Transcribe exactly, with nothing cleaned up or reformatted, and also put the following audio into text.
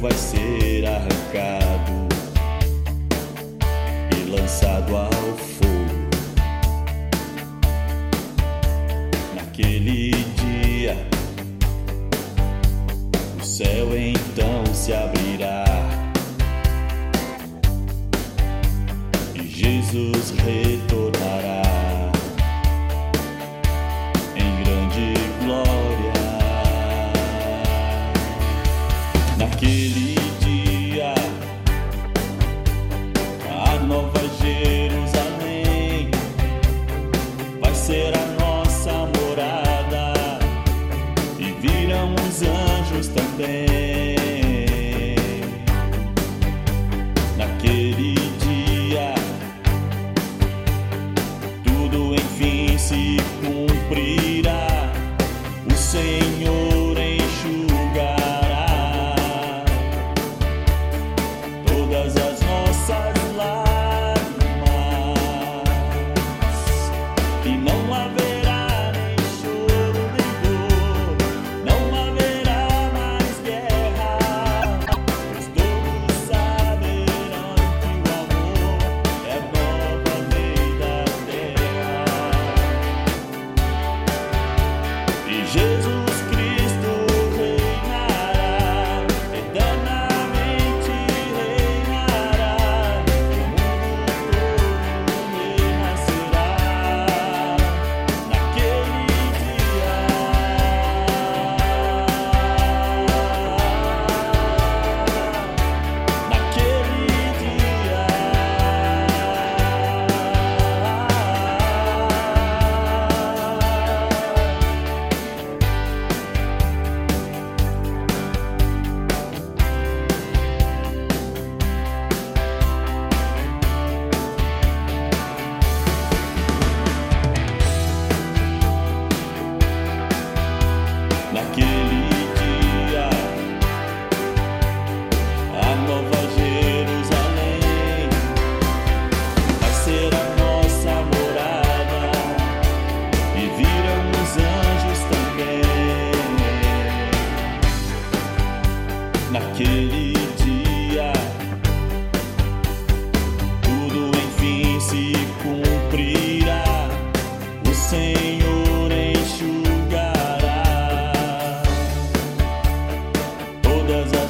vai ser arrancado e lançado ao fogo. Naquele dia, o céu então se abrirá e Jesus retornará em grande glória. Naquele dia, a nova Jerusalém vai ser a nossa morada e virão os anjos também. Naquele dia, tudo enfim se cumprirá, o Senhor enxugará todas as nossas lágrimas e não haverá nem choro nem dor, não haverá mais guerra, pois todos saberão que o amor é a nova lei da terra. E Jesus Cristo reinará, eternamente reinará, o mundo todo renascerá naquele dia. Naquele dia. Naquele dia, a nova Jerusalém vai ser a nossa morada e virão os anjos também. Naquele dia, tudo enfim se cumprirá, o Senhor enxugará todas as